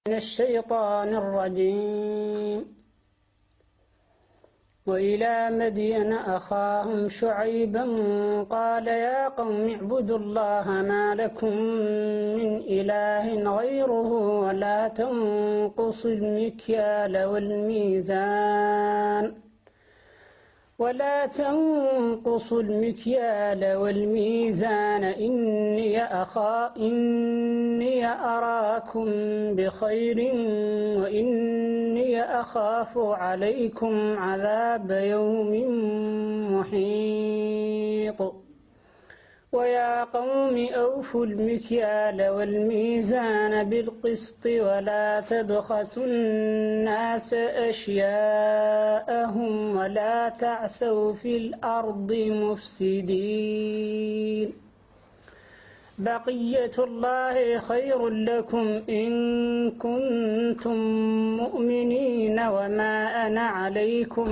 من الشيطان الرجيم. وإلى مدين أخاهم شعيبا قال يا قوم اعبدوا الله ما لكم من إله غيره ولا تنقصوا المكيال والميزان إني أراكم بخير وإني أخاف عليكم عذاب يوم محيط. ويا قوم أوفوا المكيال والميزان بالقسط ولا تبخسوا الناس أشياءهم ولا تعثوا في الأرض مفسدين. بقية الله خير لكم إن كنتم مؤمنين وما أنا عليكم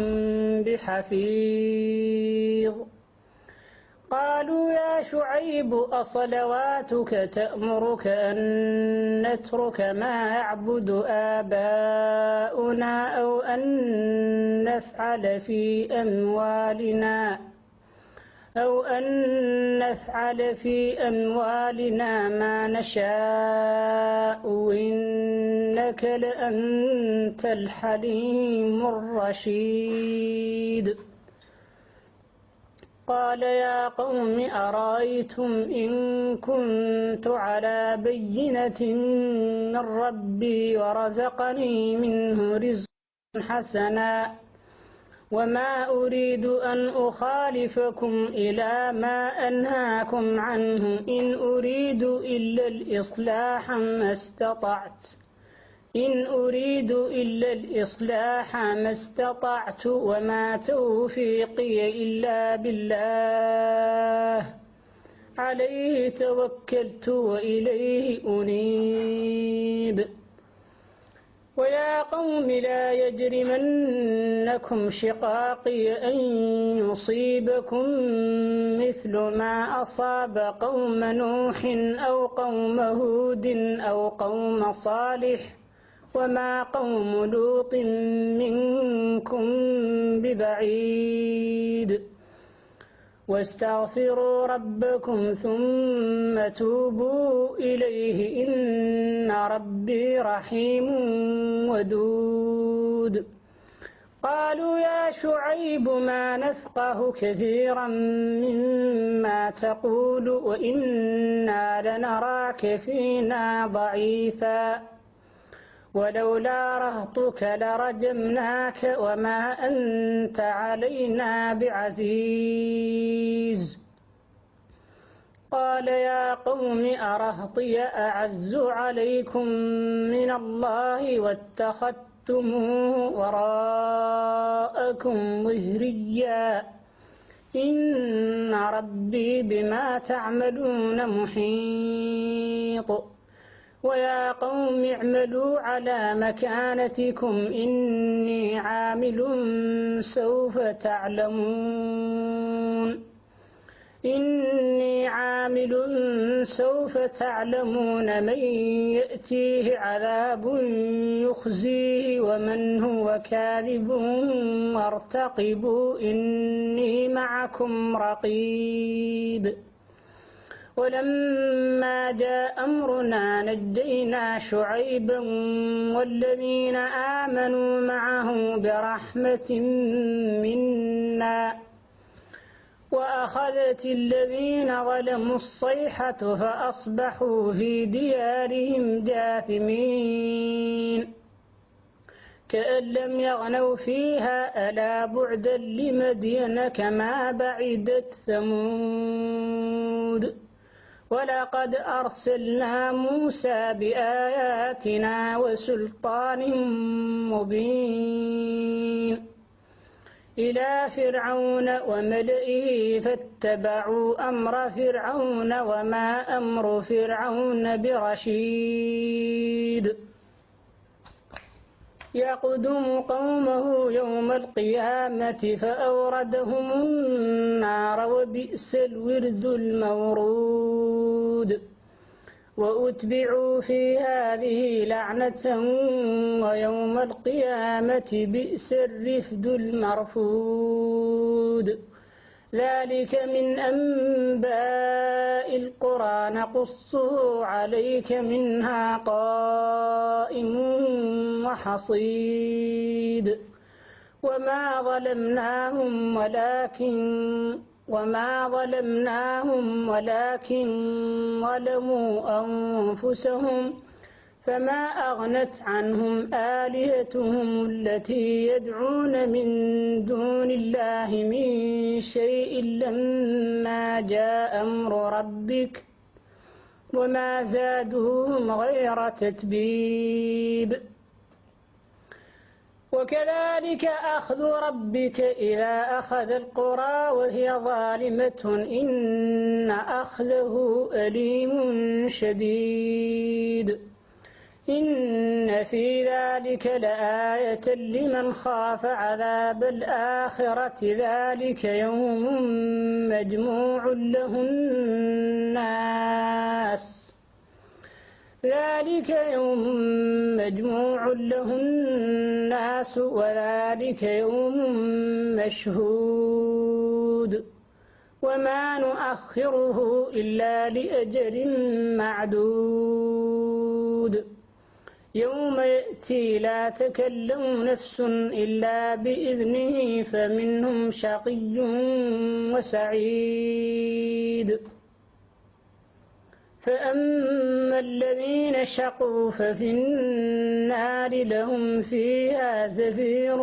بحفيظ. قالوا يا شعيب أصلواتك تأمرك أن نترك ما يعبد آباؤنا أو أن نفعل في أموالنا ما نشاء إنك لأنت الحليم الرشيد. قال يا قوم أرأيتم إن كنت على بينة من ربي ورزقني منه رزقا حسنا وما أريد أن أخالفكم إلى ما أنهاكم عنه إن أريد إلا الإصلاح ما استطعت وما توفيقي إلا بالله عليه توكلت وإليه أنيب. ويا قوم لا يجرمنكم شقاقي أن يصيبكم مثل ما أصاب قوم نوح أو قوم هود أو قوم صالح وما قوم لوط منكم ببعيد. واستغفروا ربكم ثم توبوا إليه إن ربي رحيم ودود. قالوا يا شعيب ما نفقه كثيرا مما تقول وإنا لنراك فينا ضعيفا ولولا رهطك لرجمناك وما أنت علينا بعزيز. قال يا قوم أرهطي أعز عليكم من الله واتخذتموه وراءكم ظهريا إن ربي بما تعملون محيط. ويا قوم اعملوا على مكانتكم إني عامل سوف تعلمون من يأتيه عذاب يخزيه ومن هو كاذب وارتقبوا إني معكم رقيب. ولما جاء أمرنا نجينا شعيبا والذين آمنوا معه برحمة منا وأخذت الذين ظلموا الصيحة فأصبحوا في ديارهم جاثمين كأن لم يغنوا فيها ألا بعدا لمدين كما بعدت ثمود. ولقد أرسلنا موسى بآياتنا وسلطان مبين إلى فرعون وملئه فاتبعوا أمر فرعون وما أمر فرعون برشيد. يقدم قومه يوم القيامة فأوردهم النار وبئس الورد المورود. وأتبعوا في هذه لعنة ويوم القيامة بئس الرفد المرفود ذلك من أنباء القرى نقصه عليك منها قائم وحصيد وما ظلمناهم ولكن ظلموا أنفسهم فما أغنت عنهم آلهتهم التي يدعون من دون الله من شيء لما جاء أمر ربك وما زادوهم غير تتبيب وكذلك أخذ ربك إذا أخذ القرى وهي ظالمة إن أخذه أليم شديد إن في ذلك لآية لمن خاف عذاب الآخرة ذلك يوم مجموع له الناس وذلك يوم مشهود وما نؤخره إلا لأجل معدود يوم يأتي لا تكلم نفس إلا بإذنه فمنهم شقي وسعيد فأما الذين شقوا ففي النار لهم فيها زفير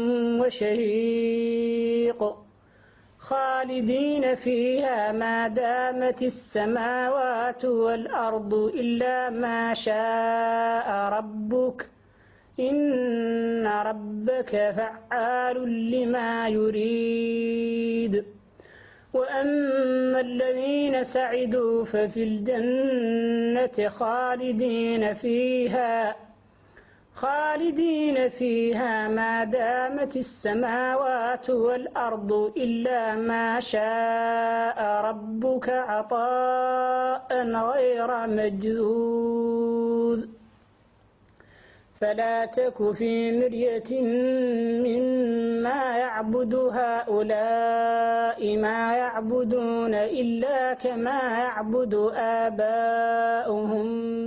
وشهيق خالدين فيها ما دامت السماوات والأرض إلا ما شاء ربك إن ربك فعال لما يريد وأما الذين سعدوا ففي الجنة خالدين فيها ما دامت السماوات والأرض إلا ما شاء ربك عطاء غير مجذوذ فلا تك في مرية مما يعبد هؤلاء ما يعبدون إلا كما يعبد آباؤهم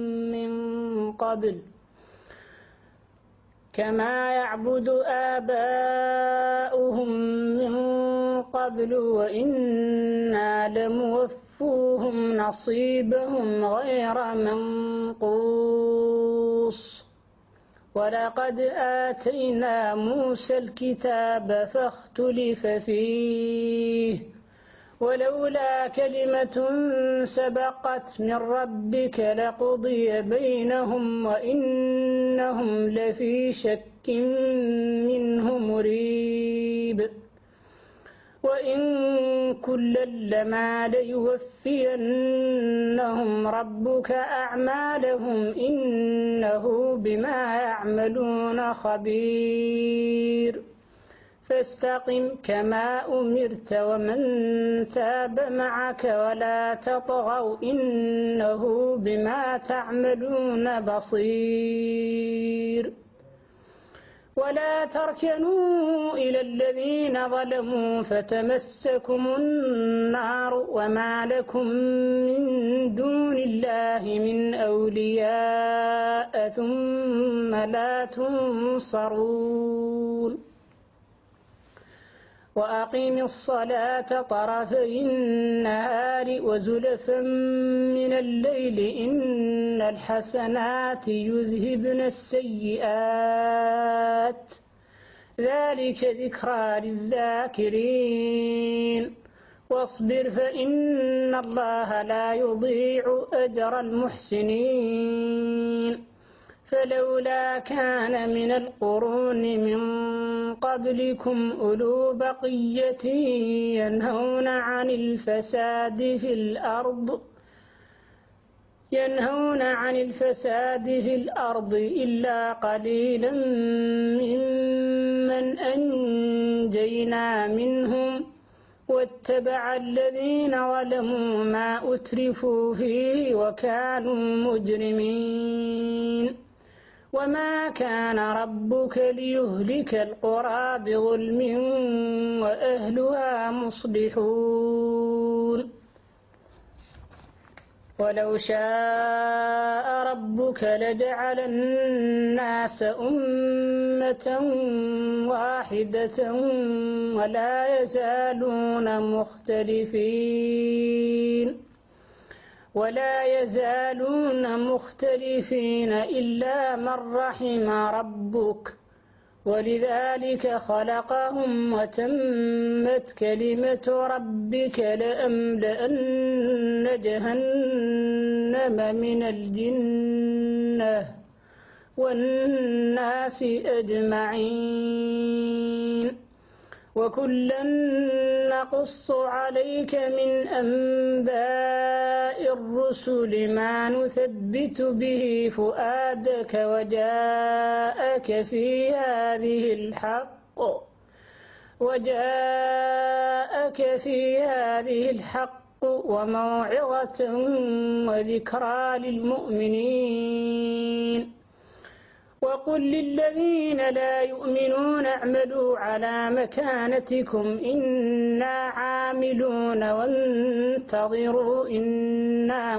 من قبل وإنا لموفوهم نصيبهم غير منقوص ولقد آتينا موسى الكتاب فاختلف فيه ولولا كلمة سبقت من ربك لقضي بينهم وإنهم لفي شك منه مريب وإن كلا لما ليوفينهم ربك أعمالهم إنه بما يعملون خبير فاستقم كما أمرت ومن تاب معك ولا تطغوا إنه بما تعملون بصير ولا تركنوا إلى الذين ظلموا فتمسكم النار وما لكم من دون الله من أولياء ثم لا تنصرون وأقم الصلاة طرفي النهار وزلفا من الليل إن الحسنات يذهبن السيئات ذلك ذكرى للذاكرين واصبر فإن الله لا يضيع أجر المحسنين فلولا كان من القرون من قبلكم أولو بقية ينهون عن الفساد في الأرض إلا قليلا ممن أنجينا منهم واتبع الذين ظلموا ما أترفوا فيه وكانوا مجرمين وما كان ربك ليهلك القرى بظلم وأهلها مصلحون ولو شاء ربك لجعل الناس أمة واحدة ولا يزالون مختلفين إلا من رحم ربك ولذلك خلقهم وتمت كلمة ربك لأملأن جهنم من الجنة والناس أجمعين وكلا نقص عليك من أنباء الرسل ما نثبت به فؤادك وجاءك في هذه الحق وموعظة وذكرى للمؤمنين وقل للذين لا يؤمنون اعملوا على مكانتكم إنا عاملون وانتظروا إنا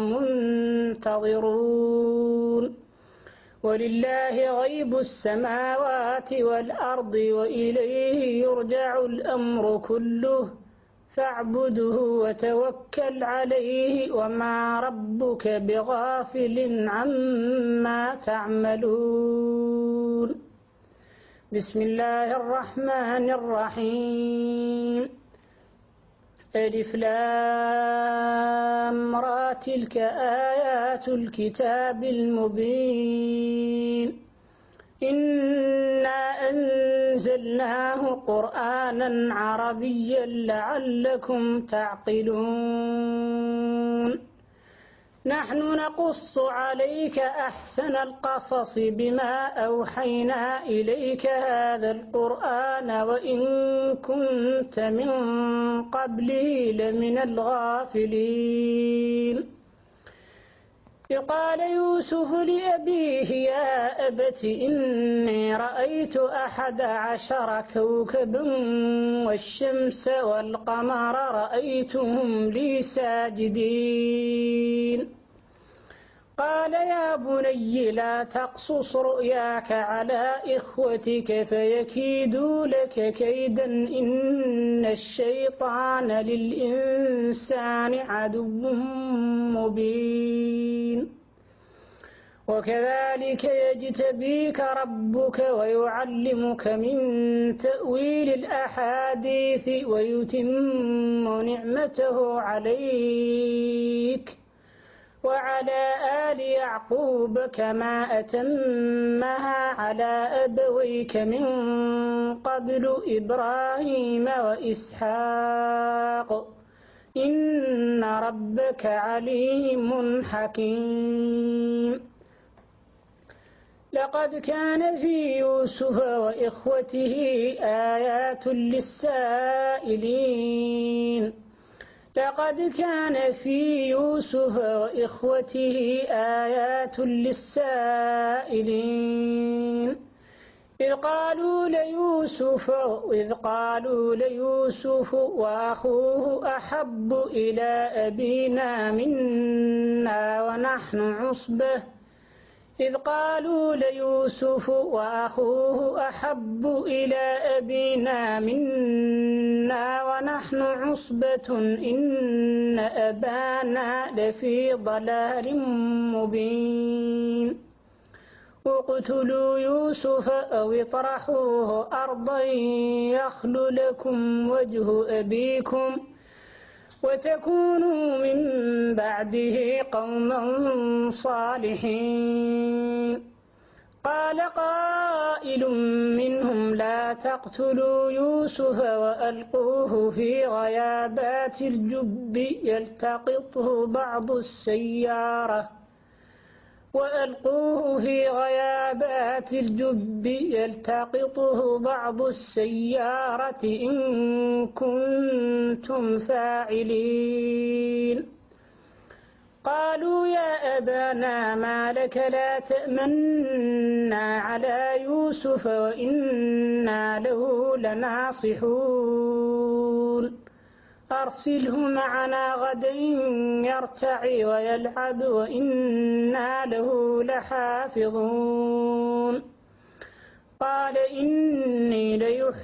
منتظرون ولله غيب السماوات والأرض وإليه يرجع الأمر كله فاعبده وتوكل عليه وما ربك بغافل عما تعملون بسم الله الرحمن الرحيم ألف لام را تلك آيات الكتاب المبين إنا أنزلناه قرآنا عربيا لعلكم تعقلون نحن نقص عليك أحسن القصص بما أوحينا إليك هذا القرآن وإن كنت من قبله لمن الغافلين قال يوسف لأبيه يا أبت إني رأيت 11 كوكبا والشمس والقمر رأيتهم لي ساجدين قال يا بني لا تقصص رؤياك على إخوتك فيكيدوا لك كيدا إن الشيطان للإنسان عدو مبين وكذلك يجتبيك ربك ويعلمك من تأويل الأحاديث ويتم نعمته عليك وعلى آل يعقوب كما أتمها على أبويك من قبل إبراهيم وإسحاق إن ربك عليم حكيم لقد كان في يوسف وإخوته آيات للسائلين لقد كان في يوسف وإخوته آيات للسائلين إذ قالوا ليوسف وأخوه أحب إلى أبينا منا ونحن عصبة إذ قالوا ليوسف وأخوه أحب إلى أبينا منا ونحن عصبة إن أبانا لفي ضلال مبين اقتلوا يوسف أو اطرحوه أرضا يخل لكم وجه أبيكم وتكونوا من بعده قوما صالحين قال قائل منهم لا تقتلوا يوسف وألقوه في غيابات الجب يلتقطه بعض السيارة وألقوه في غيابات الجب يلتقطه بعض السيارة إن كنتم فاعلين قالوا يا أبانا ما لك لا تأمنا على يوسف وإنا له لناصحون أرسله معنا غدا يرتع ويلعب وإنا له لحافظون قال إني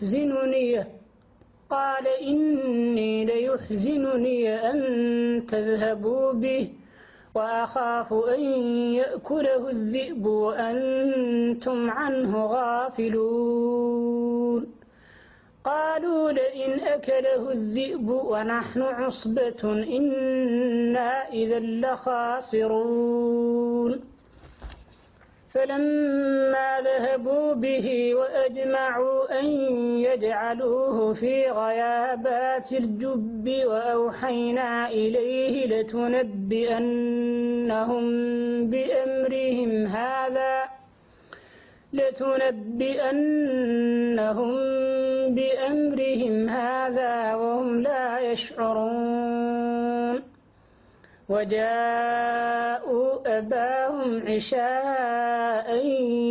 ليحزنني أن تذهبوا به وأخاف أن يأكله الذئب وأنتم عنه غافلون قالوا لئن أكله الذئب ونحن عصبة إنا إذا لخاسرون فلما ذهبوا به وأجمعوا أن يجعلوه في غيابات الجب وأوحينا إليه لتنبئنهم بأمرهم هذا وهم لا يشعرون وجاءوا أباهم عشاء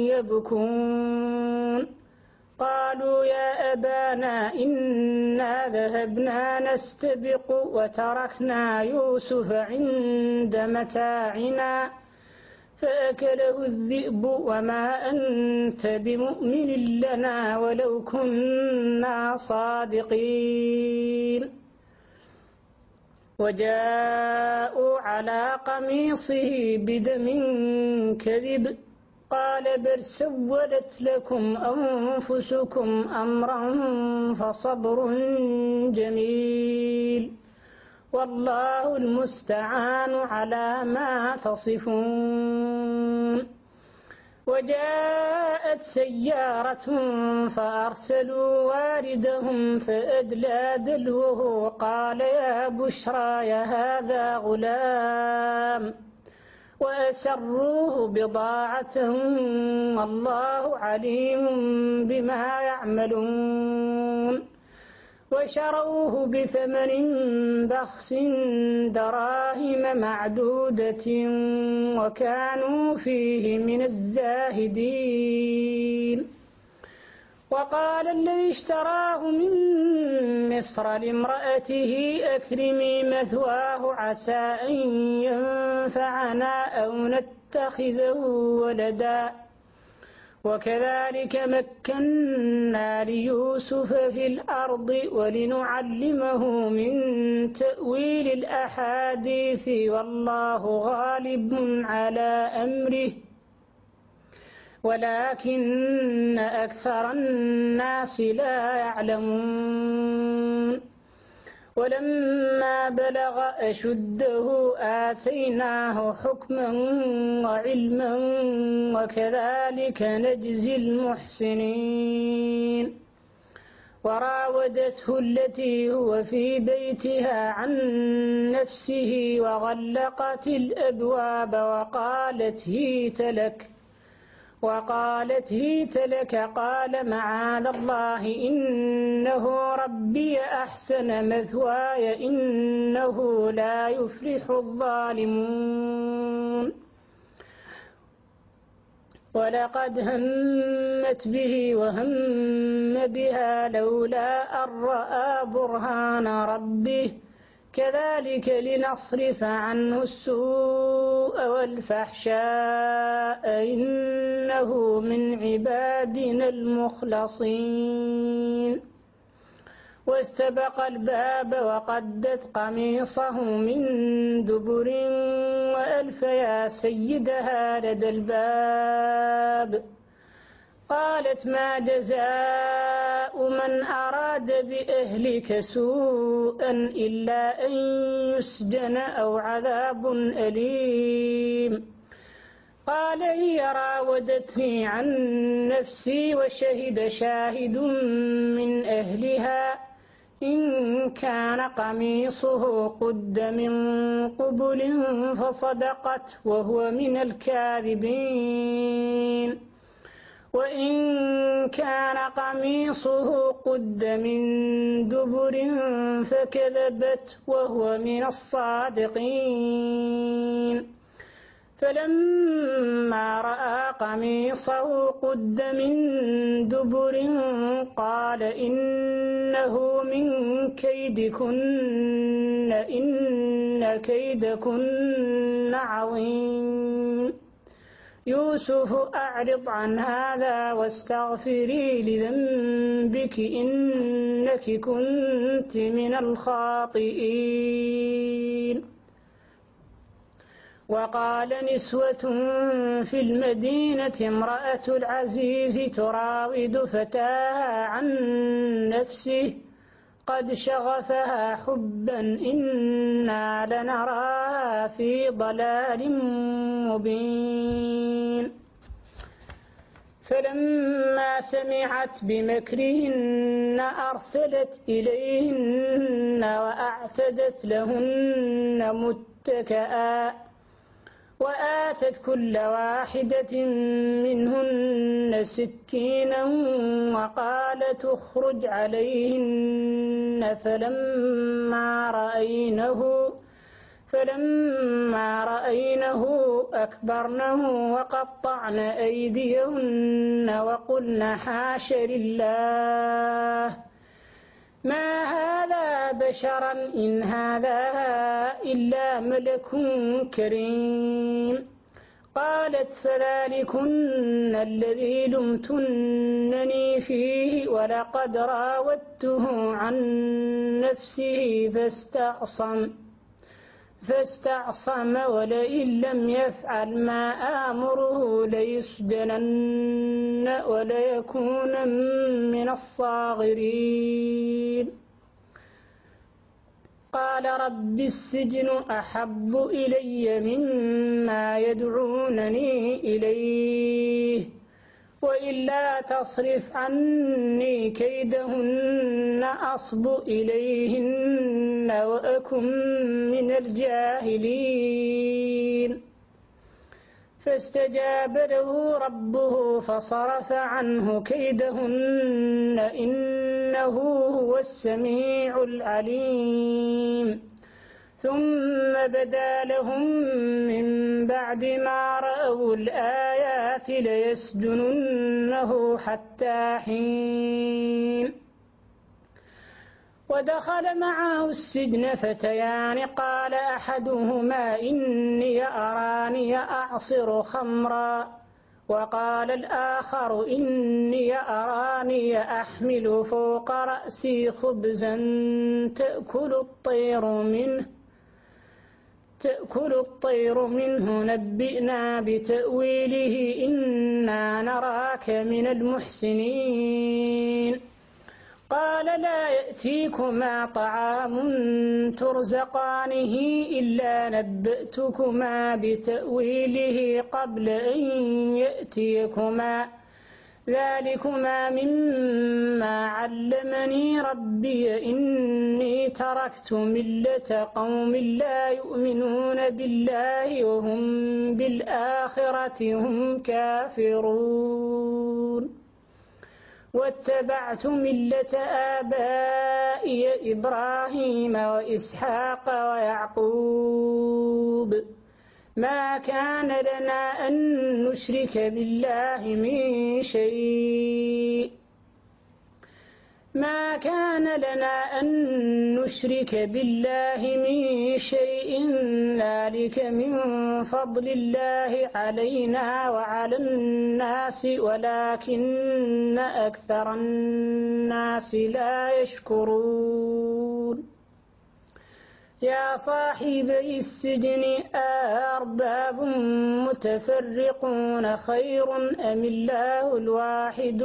يبكون قالوا يا أبانا إنا ذهبنا نستبق وتركنا يوسف عند متاعنا فأكله الذئب وما أنت بمؤمن لنا ولو كنا صادقين وجاءوا على قميصه بدم كذب قال بل سولت لكم أنفسكم أمرا فصبر جميل والله المستعان على ما تصفون وجاءت سيارة فأرسلوا واردهم فأدلى دلوه قال يا بشرى هذا غلام وأسروه بضاعة والله عليم بما يعملون وشروه بثمن بخس دراهم معدودة وكانوا فيه من الزاهدين وقال الذي اشتراه من مصر لامرأته أكرمي مثواه عسى أن ينفعنا أو نتخذه ولدا وكذلك مكنا ليوسف في الأرض ولنعلمه من تأويل الأحاديث والله غالب على أمره ولكن أكثر الناس لا يعلمون ولما بلغ أشده آتيناه حكما وعلما وكذلك نجزي المحسنين وراودته التي هو في بيتها عن نفسه وغلقت الأبواب وقالت هيت لك قال معاذ الله إنه ربي أحسن مثواي إنه لا يفلح الظالمون ولقد همت به وهم بها لولا أن رأى برهان ربه كذلك لنصرف عنه السوء والفحشاء إنه من عبادنا المخلصين واستبق الباب وقدت قميصه من دبر وألف يا سيدها لدى الباب قالت ما جزاء من أراد بأهلك سوءا إلا أن يسجن أو عذاب أليم قال هي راودتني عن نفسي وشهد شاهد من أهلها إن كان قميصه قد من قبل فصدقت وهو من الكاذبين وإن كان قميصه قد من دبر فكذبت وهو من الصادقين فلما رأى قميصه قد من دبر قال إنه من كيدكن إن كيدكن عظيم يوسف أعرض عن هذا واستغفري لذنبك إنك كنت من الخاطئين وقال نسوة في المدينة امرأة العزيز تراود فتاها عن نفسه قد شغفها حبا إنا لنراها في ضلال مبين فلما سمعت بمكرهن أرسلت إليهن وأعتدت لهن متكئا وآتت كل واحدة منهن سكينا وقالت اخرج عليهن فلما رأينه أكبرنه وقطعن أيديهن وقلن حاش لله ما هذا بشرا إن هذا إلا ملك كريم قالت فذلكن الذي لمتنني فيه ولقد راودته عن نفسه فاستعصم ولئن لم يفعل ما آمره ليسجنن وليكون من الصاغرين قال رب السجن أحب إلي مما يدعونني إليه وإلا تصرف عني كيدهن أصب إليهن وأكن من الجاهلين فاستجاب له ربه فصرف عنه كيدهن إنه هو السميع العليم ثم بدا لهم من بعد ما رأوا الآيات ليسجننه حتى حين ودخل معه السجن فتيان قال أحدهما إني أراني أعصر خمرا وقال الآخر إني أراني أحمل فوق رأسي خبزا تأكل الطير منه نبئنا بتأويله إنا نراك من المحسنين قال لا يأتيكما طعام ترزقانه إلا نبأتكما بتأويله قبل أن يأتيكما ذلكما مما علمني ربي إني تركت ملة قوم لا يؤمنون بالله وهم بالآخرة هم كافرون واتبعت ملة آبائي إبراهيم وإسحاق ويعقوب ما كان لنا أن نشرك بالله من شيء ذلك من فضل الله علينا وعلى الناس ولكن أكثر الناس لا يشكرون يا صاحبي السجن أأرباب متفرقون خير أم الله الواحد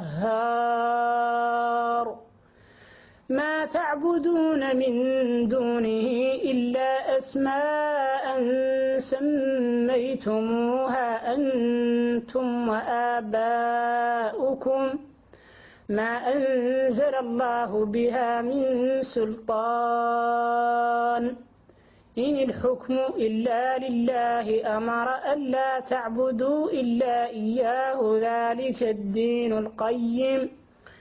القهار ما تعبدون من دونه إلا أسماء سميتموها أنتم وآباؤكم ما أنزل الله بها من سلطان إن الحكم إلا لله أمر ألا تعبدوا إلا إياه ذلك الدين القيم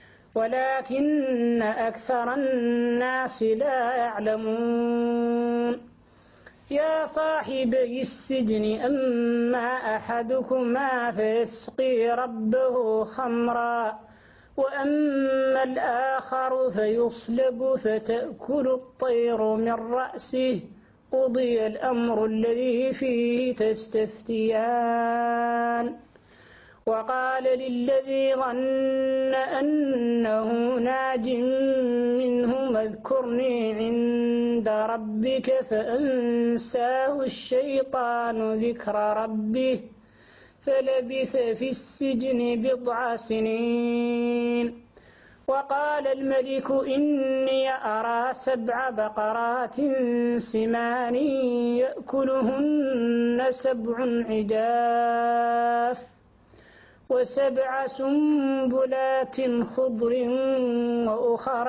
ولكن أكثر الناس لا يعلمون يا صاحبي السجن أما أحدكما فيسقي ربه خمرا وأما الآخر فيصلب فتأكل الطير من رأسه قضي الأمر الذي فيه تستفتيان وقال للذي ظن أنه ناج منهما اذكرني عند ربك فأنساه الشيطان ذكر ربه فلبث في السجن 9 سنين وقال الملك إني أرى 7 بقرات سمان يأكلهن 7 عجاف و7 سنبلات خضر وأخر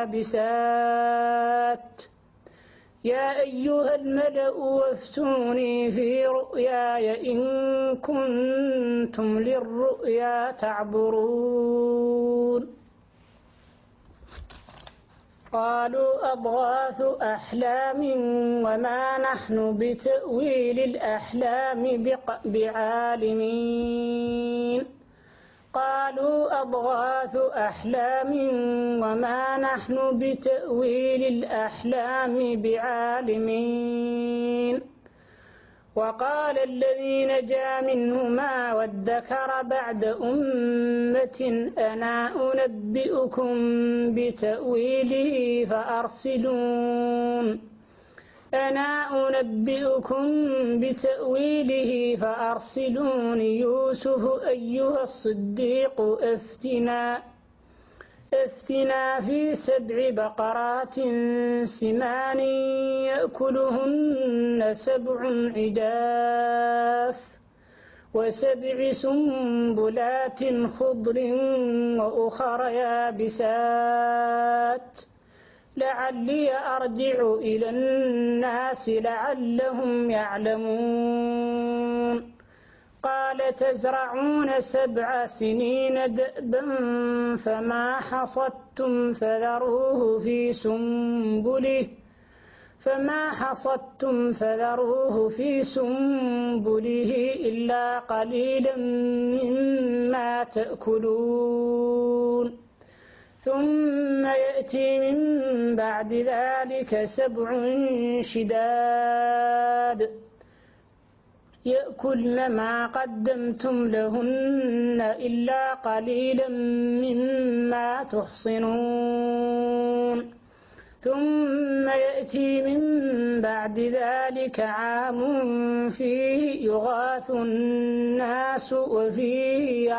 يابسات يا أيها الملأ وافتوني في رؤياي إن كنتم للرؤيا تعبرون قالوا أضغاث أحلام وما نحن بتأويل الأحلام بعالمين قالوا أضغاث أحلام وما نحن بتأويل الأحلام بعالمين وقال الذي نجا منهما وادكر بعد أمة أنا أنبئكم بتأويله فأرسلون يوسف أيها الصديق أفتنا في 7 بقرات سمان يأكلهن 7 عجاف و7 سنبلات خضر وأخر يابسات لعلي أرجع إلى الناس لعلهم يعلمون قال تزرعون 7 سنين دأبا فما حصدتم فذروه في سنبله إلا قليلا مما تأكلون ثم يأتي من بعد ذلك 7 شداد يأكلن ما قدمتم لهن إلا قليلا مما تحصنون ثم يأتي من بعد ذلك عام فيه يغاث الناس وفيه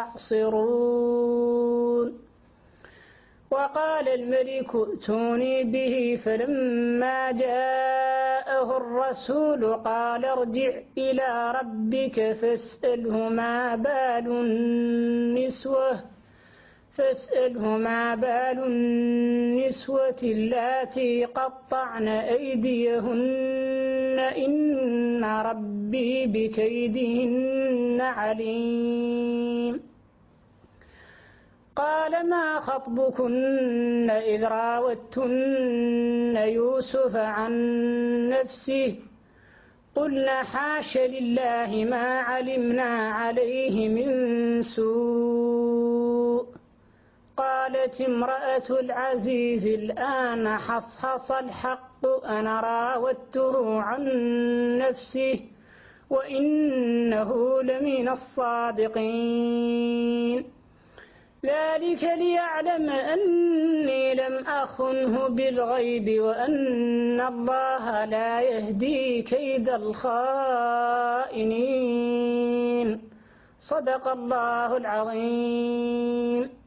يعصرون وقال الملك ائتوني به فلما جاءه الرسول قال ارجع إلى ربك فاسأله ما بال النسوة اللاتي قطعن أيديهن إن ربي بكيدهن عليم قال ما خطبكن إذ راوتن يوسف عن نفسه قلنا حاش لله ما علمنا عليه من سوء قالت امرأة العزيز الآن حصحص الحق أنا راودته عن نفسه وإنه لمن الصادقين ذلك ليعلم أني لم أخنه بالغيب وأن الله لا يهدي كيد الخائنين صدق الله العظيم.